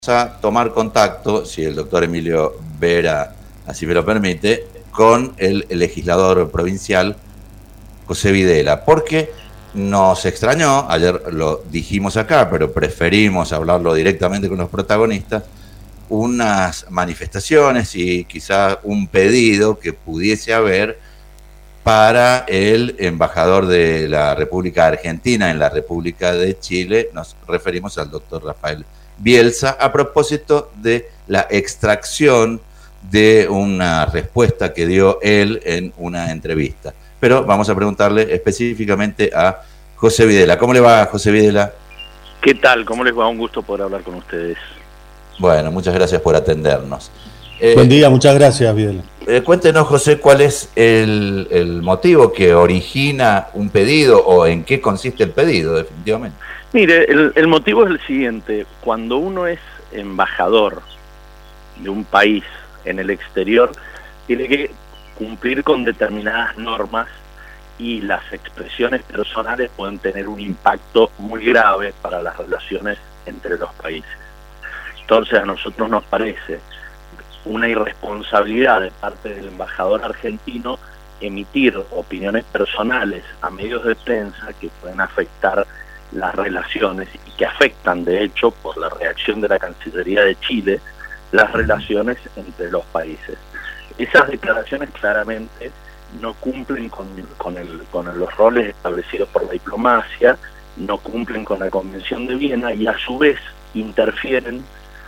a tomar contacto, si el doctor Emilio Vera así me lo permite, con el legislador provincial José Videla, porque nos extrañó, ayer lo dijimos acá, pero preferimos hablarlo directamente con los protagonistas, unas manifestaciones y quizá un pedido que pudiese haber para el embajador de la República Argentina en la República de Chile. Nos referimos al doctor Rafael Bielsa a propósito de la extracción de una respuesta que dio él en una entrevista. Pero vamos a preguntarle específicamente a José Videla. ¿Cómo le va, José Videla? ¿Qué tal? ¿Cómo les va? Un gusto poder hablar con ustedes. Bueno, muchas gracias por atendernos. Buen día, muchas gracias, Videla. Cuéntenos, José, ¿cuál es el motivo que origina un pedido o en qué consiste el pedido, definitivamente? Mire, el motivo es el siguiente. Cuando uno es embajador de un país en el exterior, tiene que cumplir con determinadas normas y las expresiones personales pueden tener un impacto muy grave para las relaciones entre los países. Entonces a nosotros nos parece una irresponsabilidad de parte del embajador argentino emitir opiniones personales a medios de prensa que pueden afectar las relaciones y que afectan, de hecho, por la reacción de la Cancillería de Chile, las relaciones entre los países. Esas declaraciones claramente no cumplen con los roles establecidos por la diplomacia, no cumplen con la Convención de Viena y a su vez interfieren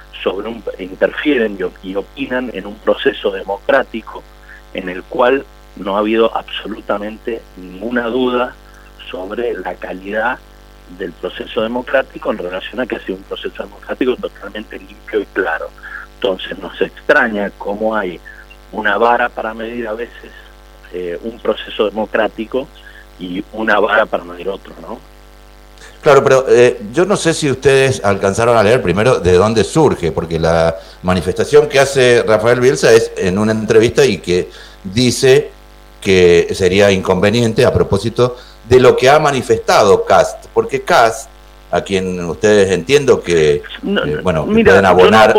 y opinan en un proceso democrático en el cual no ha habido absolutamente ninguna duda sobre la calidad del proceso democrático en relación a que ha sido un proceso democrático totalmente limpio y claro. Entonces nos extraña cómo hay una vara para medir a veces un proceso democrático y una vara para medir otro, ¿no? Claro, pero yo no sé si ustedes alcanzaron a leer primero de dónde surge, porque la manifestación que hace Rafael Bielsa es en una entrevista y que dice que sería inconveniente a propósito de lo que ha manifestado Kast, porque Kast, a quien ustedes entiendo que mira, pueden abonar...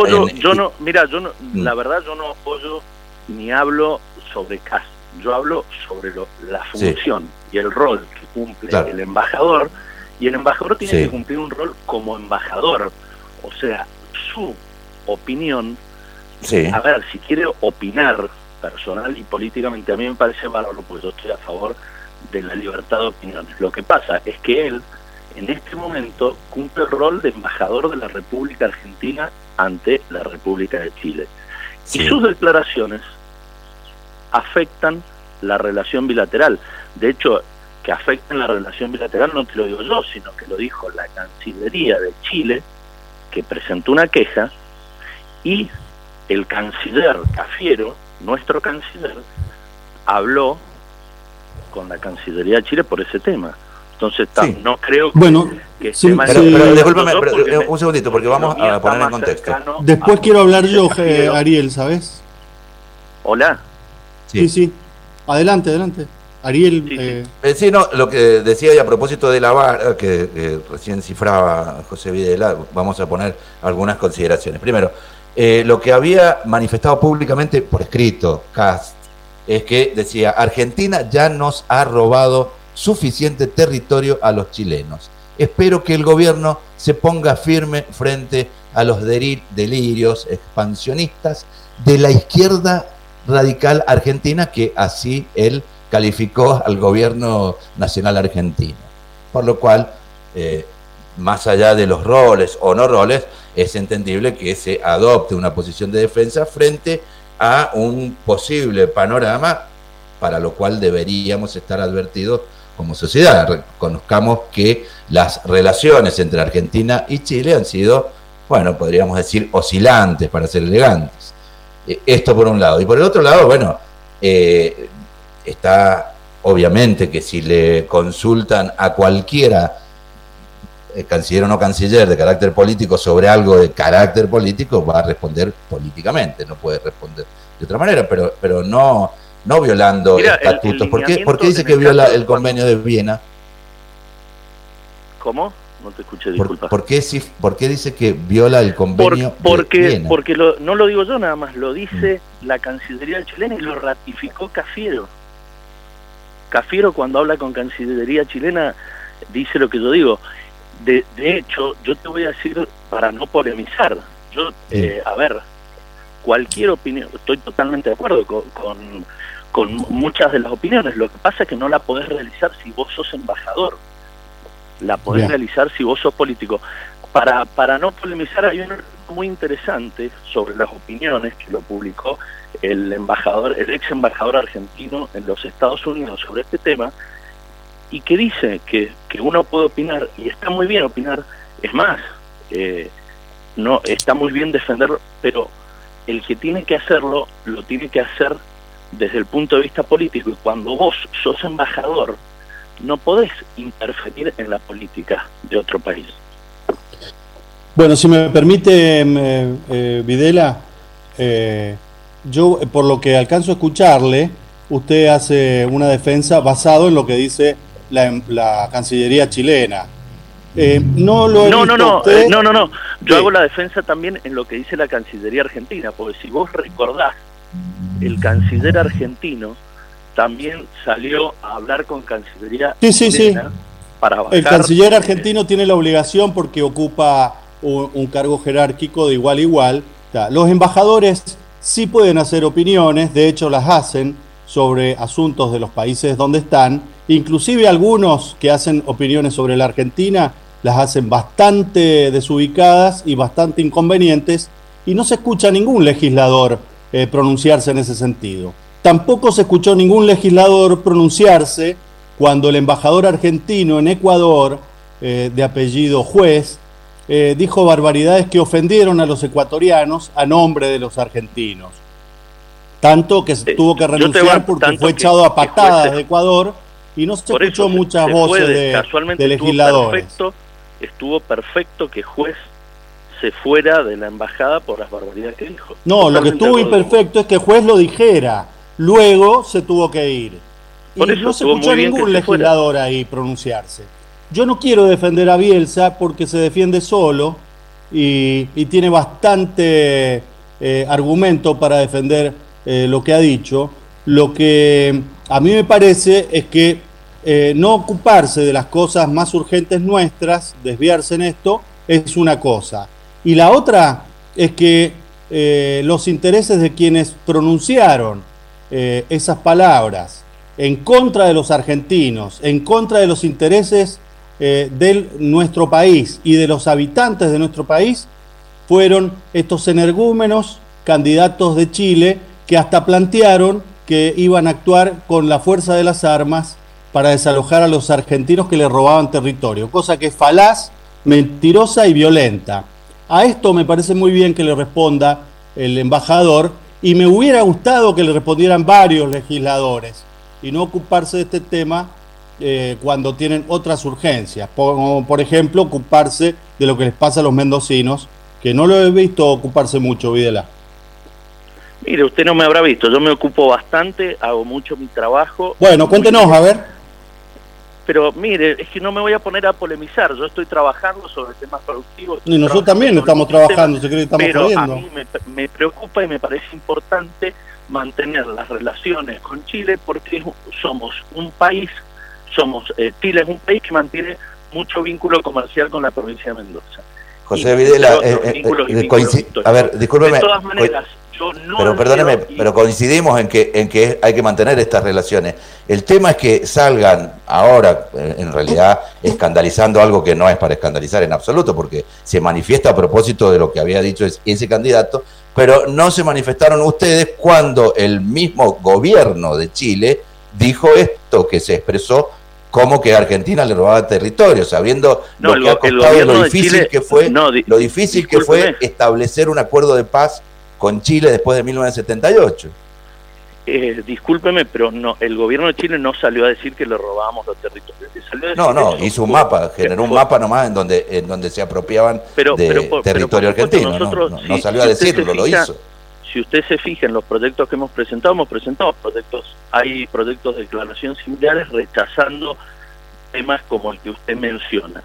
La verdad yo no apoyo ni hablo sobre Kast, yo hablo sobre la función y el rol que cumple el embajador. Y el embajador tiene que cumplir un rol como embajador, o sea, su opinión, a ver, si quiere opinar personal y políticamente, a mí me parece bárbaro, porque yo estoy a favor de la libertad de opiniones. Lo que pasa es que él, en este momento, cumple el rol de embajador de la República Argentina ante la República de Chile. Y sus declaraciones afectan la relación bilateral. De hecho, que afecten la relación bilateral no te lo digo yo, sino que lo dijo la Cancillería de Chile, que presentó una queja, y el canciller Cafiero, nuestro canciller, habló con la Cancillería de Chile por ese tema. Entonces no creo que pero discúlpame, un segundito, porque vamos a poner en contexto. Después quiero hablar yo, Ariel, ¿sabes? Hola. Sí. Adelante. Ariel. Lo que decía, y a propósito de la vara que recién cifraba José Videla, vamos a poner algunas consideraciones. Primero, lo que había manifestado públicamente por escrito Kast es que decía: Argentina ya nos ha robado suficiente territorio a los chilenos. Espero que el gobierno se ponga firme frente a los delirios expansionistas de la izquierda radical argentina, que así él calificó al gobierno nacional argentino. Por lo cual, más allá de los roles o no roles, es entendible que se adopte una posición de defensa frente a un posible panorama para lo cual deberíamos estar advertidos como sociedad. Reconozcamos que las relaciones entre Argentina y Chile han sido, podríamos decir, oscilantes, para ser elegantes. Esto por un lado. Y por el otro lado, está obviamente que si le consultan a cualquiera, canciller o no canciller, de carácter político sobre algo de carácter político, va a responder políticamente, no puede responder de otra manera, pero no violando estatutos. ¿Por qué dice que viola el convenio de Viena? ¿Cómo? No te escuché, disculpa. ¿Por qué dice que viola el convenio de Viena? Porque no lo digo yo nada más, lo dice la Cancillería chilena y lo ratificó Cafiero. Cafiero, cuando habla con Cancillería chilena, dice lo que yo digo. De hecho, yo te voy a decir, para no polemizar, a ver, cualquier opinión, estoy totalmente de acuerdo con muchas de las opiniones. Lo que pasa es que no la podés realizar si vos sos embajador. La podés realizar si vos sos político. Para no polemizar, hay un muy interesante sobre las opiniones que lo publicó el ex embajador argentino en los Estados Unidos sobre este tema, y que dice que uno puede opinar, y está muy bien opinar, es más, no está muy bien defenderlo, pero el que tiene que hacerlo, lo tiene que hacer desde el punto de vista político, y cuando vos sos embajador, no podés interferir en la política de otro país. Bueno, si me permite, Videla, yo por lo que alcanzo a escucharle, usted hace una defensa basado en lo que dice la Cancillería chilena. No. Yo hago la defensa también en lo que dice la Cancillería argentina, porque si vos recordás, el canciller argentino también salió a hablar con Cancillería chilena para bajar. El canciller argentino tiene la obligación porque ocupa un cargo jerárquico de igual a igual. Los embajadores sí pueden hacer opiniones, de hecho las hacen sobre asuntos de los países donde están, inclusive algunos que hacen opiniones sobre la Argentina las hacen bastante desubicadas y bastante inconvenientes, y no se escucha ningún legislador pronunciarse en ese sentido. Tampoco se escuchó ningún legislador pronunciarse cuando el embajador argentino en Ecuador, de apellido Juez, dijo barbaridades que ofendieron a los ecuatorianos a nombre de los argentinos. Tanto que se tuvo que renunciar porque fue echado a patadas de Ecuador y no se escuchó muchas voces de legisladores. Estuvo perfecto que Juez se fuera de la embajada por las barbaridades que dijo. No, lo que estuvo imperfecto es que Juez lo dijera, luego se tuvo que ir. Y no se escuchó ningún legislador ahí pronunciarse. Yo no quiero defender a Bielsa porque se defiende solo y tiene bastante argumento para defender lo que ha dicho. Lo que a mí me parece es que no ocuparse de las cosas más urgentes nuestras, desviarse en esto, es una cosa. Y la otra es que los intereses de quienes pronunciaron esas palabras en contra de los argentinos, en contra de los intereses de nuestro país y de los habitantes de nuestro país, fueron estos energúmenos candidatos de Chile que hasta plantearon que iban a actuar con la fuerza de las armas para desalojar a los argentinos que le robaban territorio, cosa que es falaz, mentirosa y violenta. A esto me parece muy bien que le responda el embajador, y me hubiera gustado que le respondieran varios legisladores y no ocuparse de este tema cuando tienen otras urgencias, como por ejemplo ocuparse de lo que les pasa a los mendocinos, que no lo he visto ocuparse mucho, Videla. Mire, usted no me habrá visto, yo me ocupo bastante, hago mucho mi trabajo. Bueno, cuéntenos, a ver. Pero mire, es que no me voy a poner a polemizar, yo estoy trabajando sobre temas productivos. Y nosotros también estamos trabajando, si cree que estamos jodiendo. A mí me preocupa y me parece importante mantener las relaciones con Chile, porque somos un país, Chile es un país que mantiene mucho vínculo comercial con la provincia de Mendoza. José Videla, a ver, discúlpeme. De todas maneras, yo no... Pero perdóneme, pero coincidimos en que hay que mantener estas relaciones. El tema es que salgan ahora, en realidad, escandalizando algo que no es para escandalizar en absoluto, porque se manifiesta a propósito de lo que había dicho ese candidato, pero no se manifestaron ustedes cuando el mismo gobierno de Chile dijo esto, que se expresó como que Argentina le robaba territorio, sabiendo lo que ha costado, lo difícil que fue, lo difícil que fue establecer un acuerdo de paz con Chile después de 1978. Discúlpeme, pero no, el gobierno de Chile no salió a decir que le robábamos los territorios. Hizo un mapa, generó un mapa nomás en donde se apropiaban de territorio argentino. No salió a decirlo, lo hizo. Si usted se fija en los proyectos que hemos presentado proyectos, hay proyectos de declaración similares rechazando temas como el que usted menciona.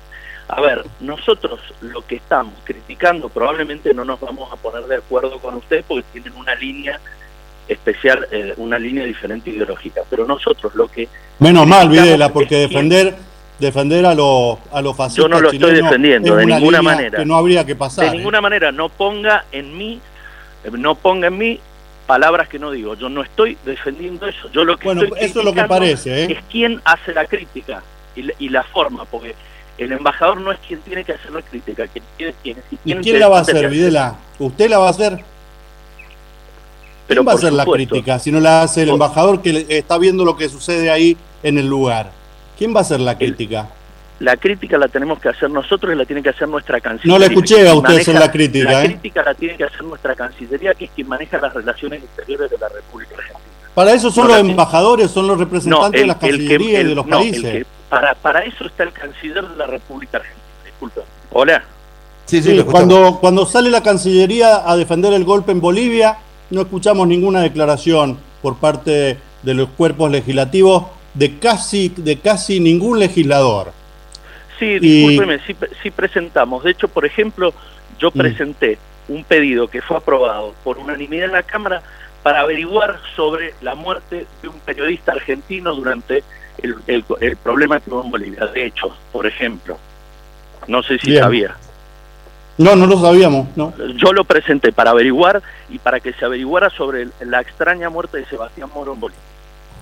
A ver, nosotros lo que estamos criticando, probablemente no nos vamos a poner de acuerdo con ustedes porque tienen una línea especial, una línea diferente ideológica, pero nosotros lo que... Menos mal, Videla, porque defender a los fascistas... Yo no lo estoy defendiendo de ninguna manera. Que no habría que pasar. De ninguna manera, no ponga en mí palabras que no digo. Yo no estoy defendiendo eso. Yo lo que estoy eso es lo que parece, es quién hace la crítica y la forma, porque el embajador no es quien tiene que hacer la crítica, ¿Y quién la va a hacer, Videla? ¿Usted la va a hacer? ¿Quién va a hacer la crítica si no la hace el embajador que está viendo lo que sucede ahí en el lugar? ¿Quién va a hacer la crítica? La crítica la tenemos que hacer nosotros y la tiene que hacer nuestra Cancillería. No le escuché a usted hacer la crítica. La crítica la tiene que hacer nuestra Cancillería, que es quien maneja las relaciones exteriores de la República Argentina. Para eso son los embajadores, son los representantes de las cancillerías de los países. Para eso está el canciller de la República Argentina. Disculpa. Hola. Sí, cuando sale la Cancillería a defender el golpe en Bolivia, no escuchamos ninguna declaración por parte de los cuerpos legislativos de casi ningún legislador. Sí, discúlpeme, sí presentamos. De hecho, por ejemplo, yo presenté un pedido que fue aprobado por unanimidad en la Cámara para averiguar sobre la muerte de un periodista argentino durante el problema que hubo en Bolivia. De hecho, por ejemplo, no sé si sabía. No lo sabíamos, ¿no? Yo lo presenté para averiguar y para que se averiguara sobre la extraña muerte de Sebastián Moro en Bolivia.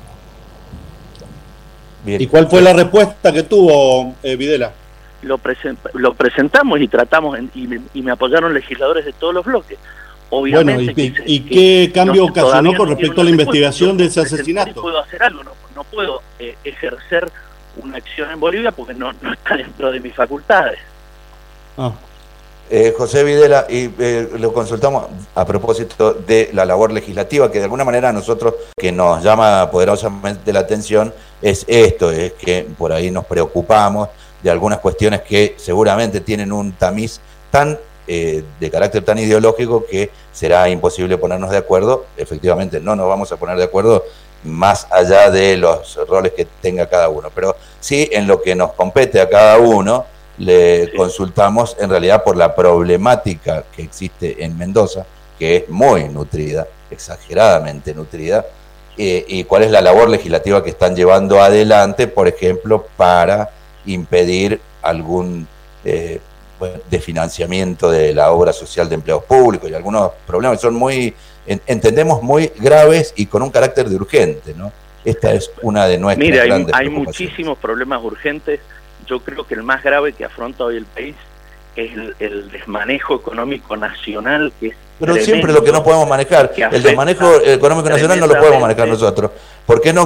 Bien. ¿Y cuál fue la respuesta que tuvo Videla? Lo presentamos y tratamos, y me apoyaron legisladores de todos los bloques. Obviamente. Bueno, ¿y qué cambio ocasionó con respecto a la investigación de ese asesinato? Puedo hacer algo, no puedo ejercer una acción en Bolivia porque no está dentro de mis facultades. José Videla, y lo consultamos a propósito de la labor legislativa, que de alguna manera a nosotros que nos llama poderosamente la atención es esto, es que por ahí nos preocupamos de algunas cuestiones que seguramente tienen un tamiz tan de carácter tan ideológico que será imposible ponernos de acuerdo. Efectivamente no nos vamos a poner de acuerdo más allá de los roles que tenga cada uno, pero sí en lo que nos compete a cada uno. Le consultamos en realidad por la problemática que existe en Mendoza, que es muy nutrida, exageradamente nutrida, y cuál es la labor legislativa que están llevando adelante, por ejemplo, para impedir algún desfinanciamiento de la obra social de empleados públicos y algunos problemas que son entendemos muy graves y con un carácter de urgente, ¿no? Esta es una de nuestras grandes hay muchísimos problemas urgentes. Yo creo que el más grave que afronta hoy el país es el desmanejo económico nacional, que es pero tremendo, siempre lo que no podemos manejar, el desmanejo económico nacional no lo podemos manejar nosotros. ¿Por qué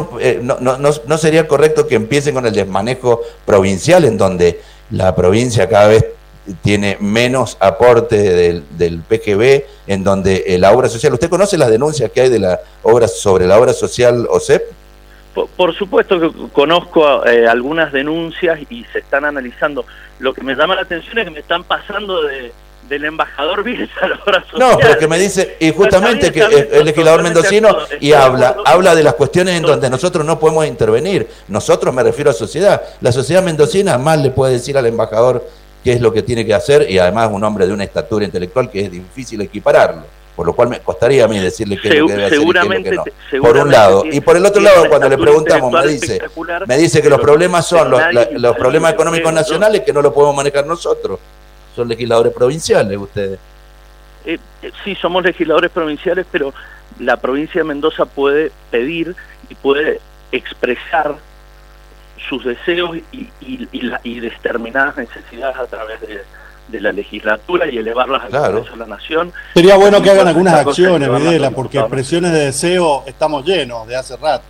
no sería correcto que empiecen con el desmanejo provincial, en donde la provincia cada vez tiene menos aporte del PGB, en donde la obra social... ¿Usted conoce las denuncias que hay de la obra sobre la obra social OSEP? Por supuesto que conozco algunas denuncias y se están analizando. Lo que me llama la atención es que me están pasando del embajador Bielsa a la obra social. No, pero que me dice, y justamente que el legislador mendocino, y habla de las cuestiones en donde nosotros no podemos intervenir. Nosotros, me refiero a sociedad. La sociedad mendocina más le puede decir al embajador qué es lo que tiene que hacer, y además un hombre de una estatura intelectual que es difícil equipararlo. Por lo cual me costaría a mí decirle qué es lo que debe hacer y qué es lo que no. Por un lado. Y por el otro lado, cuando le preguntamos, me dice que los problemas son los problemas económicos nacionales, que no lo podemos manejar nosotros. Son legisladores provinciales ustedes. Sí, somos legisladores provinciales, pero la provincia de Mendoza puede pedir y puede expresar sus deseos y determinadas necesidades a través de la legislatura y elevarlas al Congreso de la Nación. Sería bueno que hagan algunas acciones, Videla, porque expresiones de deseo estamos llenos de hace rato.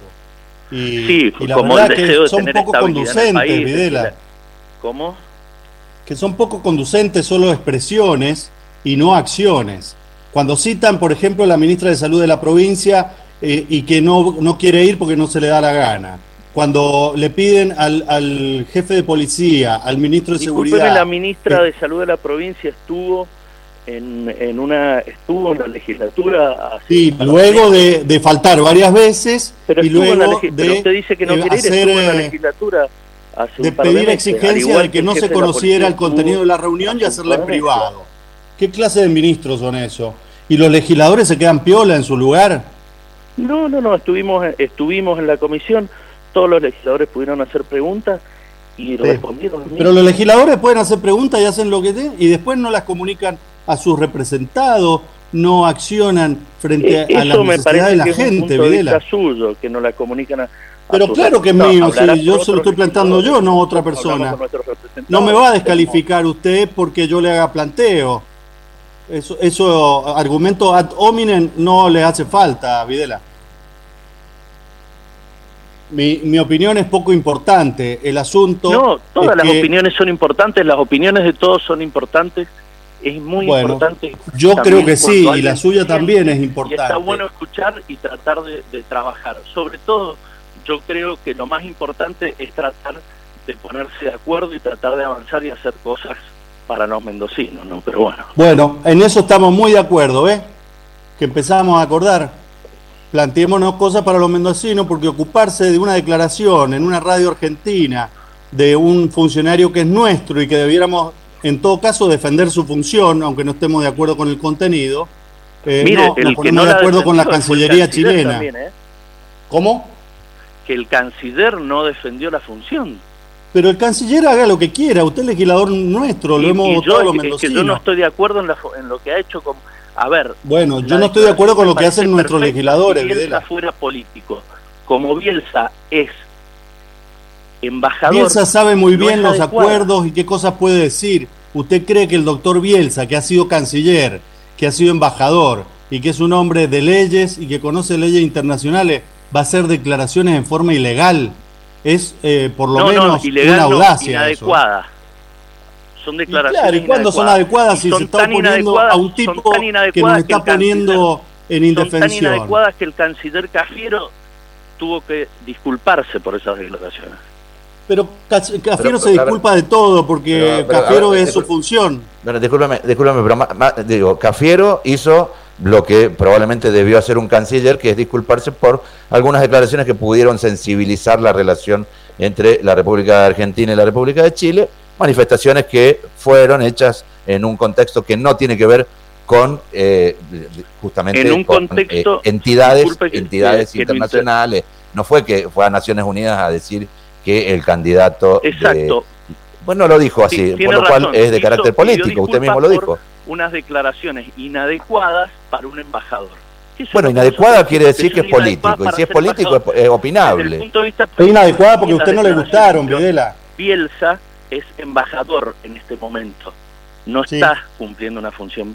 Y la como verdad el deseo que son poco conducentes, Videla. ¿Cómo? Que son poco conducentes solo expresiones y no acciones. Cuando citan, por ejemplo, a la ministra de Salud de la provincia y que no quiere ir porque no se le da la gana. Cuando le piden al jefe de policía, al ministro de Seguridad... La ministra de Salud de la provincia estuvo en la legislatura... Sí, luego de faltar varias veces, pero y luego pero usted dice que no quiere ir, estuvo en la legislatura de pedir exigencia de que no se conociera el contenido de la reunión y hacerla en privado. ¿Qué clase de ministros son esos? ¿Y los legisladores se quedan piola en su lugar? No, estuvimos en la comisión, todos los legisladores pudieron hacer preguntas y respondieron. Pero los legisladores pueden hacer preguntas y hacen lo que den y después no las comunican a sus representados, no accionan frente a la necesidad de la gente, Videla. Es suyo, que no la comunican pero claro que es mío, si yo se lo estoy plantando yo, no otra persona. No me va a descalificar usted porque yo le haga planteo. Eso argumento ad hominem no le hace falta, Videla. Mi opinión es poco importante. El asunto. No, todas las opiniones son importantes, las opiniones de todos son importantes. Es muy importante. Yo creo que sí, y la suya también es importante. Y está bueno escuchar y tratar de trabajar. Sobre todo, yo creo que lo más importante es tratar de ponerse de acuerdo y tratar de avanzar y hacer cosas para los mendocinos, ¿no? Pero bueno. Bueno, en eso estamos muy de acuerdo, ¿eh? Que empezamos a acordar. Planteémonos cosas para los mendocinos, porque ocuparse de una declaración en una radio argentina de un funcionario que es nuestro y que debiéramos, en todo caso, defender su función, aunque no estemos de acuerdo con el contenido, Mire, nos ponemos de acuerdo con la Cancillería chilena. También, ¿Cómo? Que el canciller no defendió la función. Pero el canciller haga lo que quiera, usted es legislador nuestro, lo hemos votado los mendocinos. Es que yo no estoy de acuerdo en lo que ha hecho con... A ver... Bueno, yo no estoy de acuerdo con lo que hacen nuestros legisladores, Bielsa Videla. Fuera político. Como Bielsa es embajador... Bielsa sabe muy bien los acuerdos y qué cosas puede decir. ¿Usted cree que el doctor Bielsa, que ha sido canciller, que ha sido embajador y que es un hombre de leyes y que conoce leyes internacionales, va a hacer declaraciones en forma ilegal? Es por lo menos ilegal, una audacia. Inadecuada. Eso. Son declaraciones. Y claro, ¿y cuándo son adecuadas si se está oponiendo a un tipo que nos está poniendo en indefensión? Son tan inadecuadas que el canciller Cafiero tuvo que disculparse por esas declaraciones. Pero Cafiero se disculpa de todo porque Cafiero es su función. Bueno, discúlpame, pero digo, Cafiero hizo lo que probablemente debió hacer un canciller, que es disculparse por algunas declaraciones que pudieron sensibilizar la relación entre la República de Argentina y la República de Chile, manifestaciones que fueron hechas en un contexto que no tiene que ver con justamente en un contexto, entidades internacionales. No fue que fue a Naciones Unidas a decir que el candidato... Exacto. Bueno, lo dijo así, por lo cual es de carácter político, usted mismo lo dijo. Unas declaraciones inadecuadas para un embajador. Bueno, inadecuada quiere decir que es político, y si es político es opinable. Es inadecuada porque a usted no le gustaron, Videla. Bielsa es embajador en este momento. No está cumpliendo una función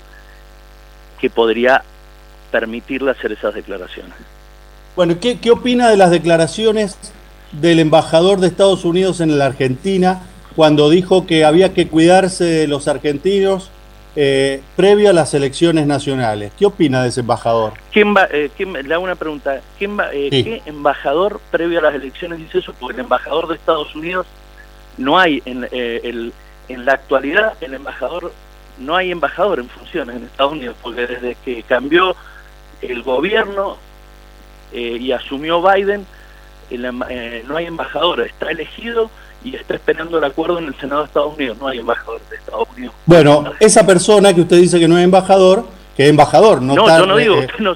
que podría permitirle hacer esas declaraciones. Bueno, ¿qué opina de las declaraciones del embajador de Estados Unidos en la Argentina cuando dijo que había que cuidarse de los argentinos previo a las elecciones nacionales? ¿Qué opina de ese embajador? Le hago una pregunta. ¿Qué embajador previo a las elecciones dice eso? Porque el embajador de Estados Unidos no hay, en la actualidad, no hay embajador en funciones en Estados Unidos, porque desde que cambió el gobierno y asumió Biden, no hay embajador, está elegido y está esperando el acuerdo en el Senado de Estados Unidos. No hay embajador de Estados Unidos. Bueno, esa persona que usted dice que no es embajador, que es embajador, no está... No, yo no digo, no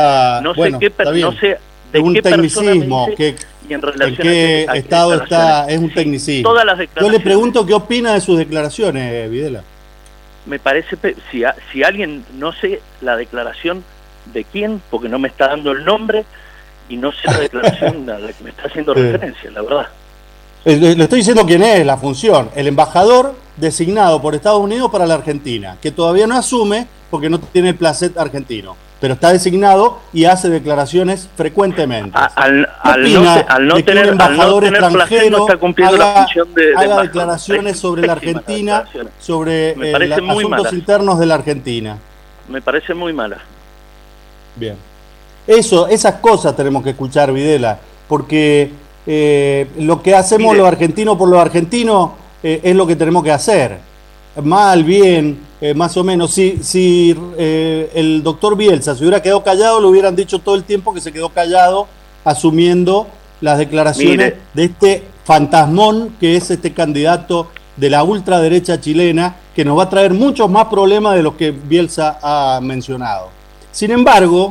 sé de un qué tecnicismo, dice, y en relación qué estado está, es un tecnicismo. Todas las yo le pregunto qué opina de sus declaraciones, Videla. Me parece, si alguien, no sé la declaración de quién, porque no me está dando el nombre, y no sé la declaración a la que me está haciendo referencia, la verdad. Le estoy diciendo quién es la función, el embajador designado por Estados Unidos para la Argentina, que todavía no asume porque no tiene el placet argentino, pero está designado y hace declaraciones frecuentemente. Al no tener embajador extranjero no está cumpliendo la función de haga declaraciones sobre la Argentina, sobre asuntos internos de la Argentina. Me parece muy mala. Bien. Esas cosas tenemos que escuchar, Videla, porque lo que hacemos los argentinos por los argentinos es lo que tenemos que hacer. Mal, bien, más o menos. Si el doctor Bielsa se hubiera quedado callado, le hubieran dicho todo el tiempo que se quedó callado, asumiendo las declaraciones de este fantasmón que es este candidato de la ultraderecha chilena, que nos va a traer muchos más problemas de los que Bielsa ha mencionado. Sin embargo,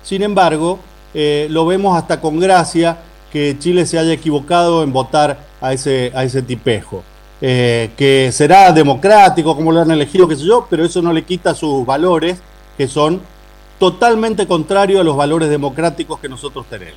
lo vemos hasta con gracia que Chile se haya equivocado en votar a ese tipejo. Que será democrático, como lo han elegido, qué sé yo, pero eso no le quita sus valores, que son totalmente contrarios a los valores democráticos que nosotros tenemos.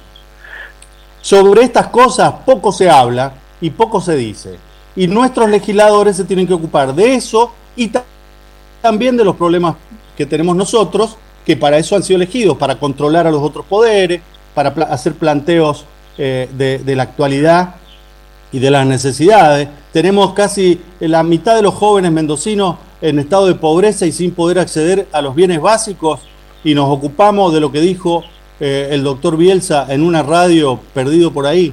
Sobre estas cosas poco se habla y poco se dice. Y nuestros legisladores se tienen que ocupar de eso y también de los problemas que tenemos nosotros, que para eso han sido elegidos, para controlar a los otros poderes, para hacer planteos de la actualidad y de las necesidades. Tenemos casi la mitad de los jóvenes mendocinos en estado de pobreza y sin poder acceder a los bienes básicos, y nos ocupamos de lo que dijo el doctor Bielsa en una radio perdido por ahí.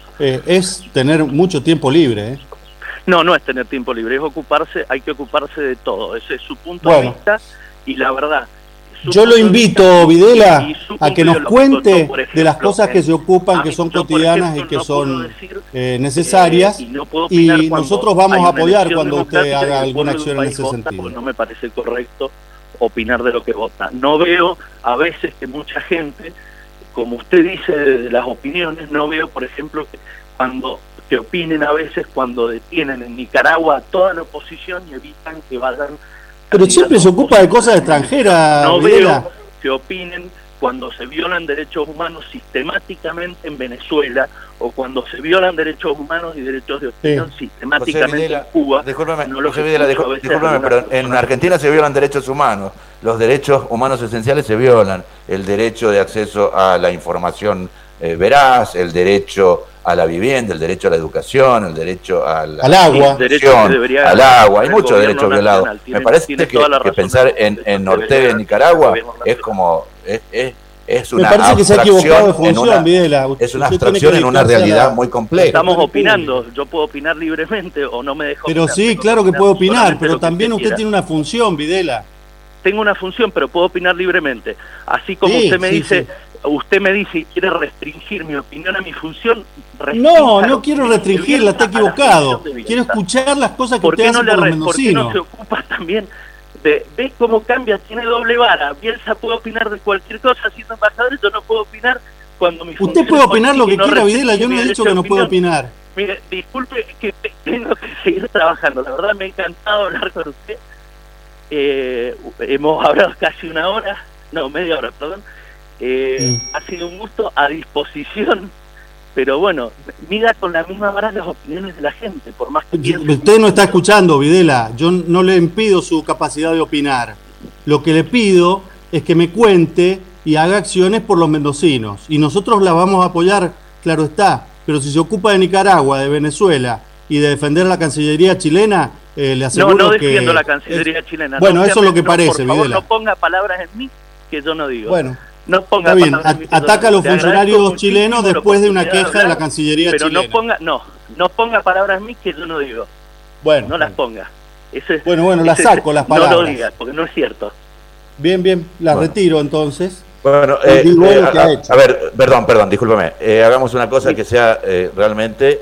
Es tener mucho tiempo libre. No es tener tiempo libre, hay que ocuparse de todo. Ese es su punto de vista, y la verdad. Yo lo invito, Videla, a que nos cuente de las cosas que se ocupan, que son cotidianas y que son necesarias, y nosotros vamos a apoyar cuando usted haga alguna acción en ese sentido. No me parece correcto opinar de lo que vota. No veo a veces que mucha gente, como usted dice de las opiniones, no veo, por ejemplo, que opinen a veces cuando detienen en Nicaragua a toda la oposición y evitan que vayan. Pero siempre se ocupa de cosas extranjeras. No veo que opinen cuando se violan derechos humanos sistemáticamente en Venezuela, o cuando se violan derechos humanos y derechos de opinión sistemáticamente en Cuba. Discúlpame, pero en Argentina se violan derechos humanos. Los derechos humanos esenciales se violan. El derecho de acceso a la información veraz, el derecho a la vivienda, el derecho a la educación, el derecho al agua, al agua. Hay muchos derechos violados. Me parece que pensar en Ortega y en Nicaragua es como es una abstracción en una realidad muy compleja. Estamos opinando, yo puedo opinar libremente o no me dejo. Pero opinar, sí, claro que puede opinar, pero también usted tiene una función, Videla. Tengo una función, pero puedo opinar libremente. Así como usted me dice, usted me dice y quiere restringir mi opinión a mi función. No quiero restringirla, está equivocado. Quiero escuchar las cosas que usted hace por los mendocinos. ¿Por qué no se ocupa también ¿Ves cómo cambia? Tiene doble vara. Bielsa puede opinar de cualquier cosa siendo embajador, yo no puedo opinar cuando mi función. Usted puede opinar lo que quiera, Videla, yo no he dicho que no puede opinar. Mire, disculpe que tengo que seguir trabajando, la verdad me ha encantado hablar con usted. Hemos hablado casi una hora, media hora, perdón. Ha sido un gusto, a disposición. Pero bueno, mida con la misma vara las opiniones de la gente, por más que piense. Usted no está escuchando, Videla. Yo no le impido su capacidad de opinar. Lo que le pido es que me cuente y haga acciones por los mendocinos. Y nosotros la vamos a apoyar, claro está. Pero si se ocupa de Nicaragua, de Venezuela y de defender la Cancillería chilena, le aseguro que... No defiendo la Cancillería chilena. Bueno, eso es lo que parece, por favor, Videla. No ponga palabras en mí que yo no digo. Bueno. No ponga está bien, ataca a los funcionarios chilenos después de una queja de la Cancillería chilena. Pero no ponga palabras en mí que yo no digo. Bueno. No las ponga. Bueno, las saco, las palabras. No lo diga, porque no es cierto. Bien, las retiro entonces. Bueno, a ver, perdón, discúlpeme. Hagamos una cosa que sea realmente,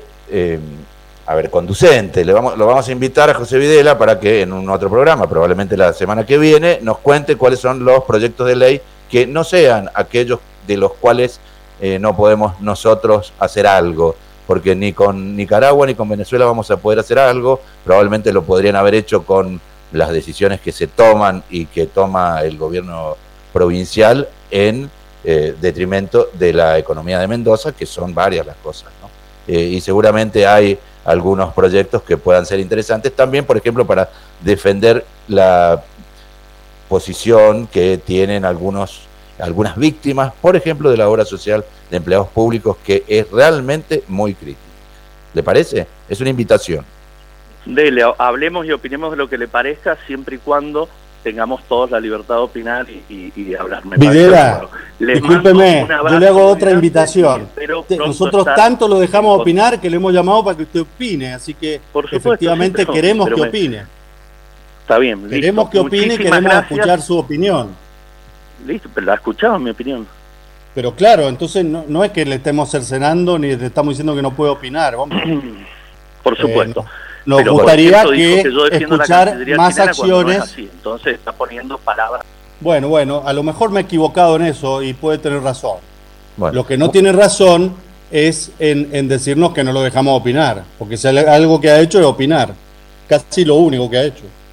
conducente. Lo vamos a invitar a José Videla para que en un otro programa, probablemente la semana que viene, nos cuente cuáles son los proyectos de ley que no sean aquellos de los cuales no podemos nosotros hacer algo, porque ni con Nicaragua ni con Venezuela vamos a poder hacer algo. Probablemente lo podrían haber hecho con las decisiones que se toman y que toma el gobierno provincial en detrimento de la economía de Mendoza, que son varias las cosas, ¿no? Y seguramente hay algunos proyectos que puedan ser interesantes también, por ejemplo, para defender la posición que tienen algunas víctimas, por ejemplo, de la obra social de empleados públicos, que es realmente muy crítica. ¿Le parece? Es una invitación. Dele, hablemos y opinemos de lo que le parezca, siempre y cuando tengamos todos la libertad de opinar y de hablar. Videla, discúlpeme, yo le hago otra invitación. Nosotros tanto lo dejamos opinar que le hemos llamado para que usted opine, así que efectivamente queremos que opine. Está bien. Queremos que opine, queremos escuchar su opinión. Listo, pero la escuchado mi opinión. Pero claro, entonces no es que le estemos cercenando ni le estamos diciendo que no puede opinar. Vamos. Por supuesto. Nos gustaría que escuchar más acciones. No es así, entonces está poniendo palabras. Bueno, a lo mejor me he equivocado en eso y puede tener razón. Bueno. Lo que no tiene razón es en decirnos que no lo dejamos opinar, porque si algo que ha hecho es opinar, casi lo único que ha hecho.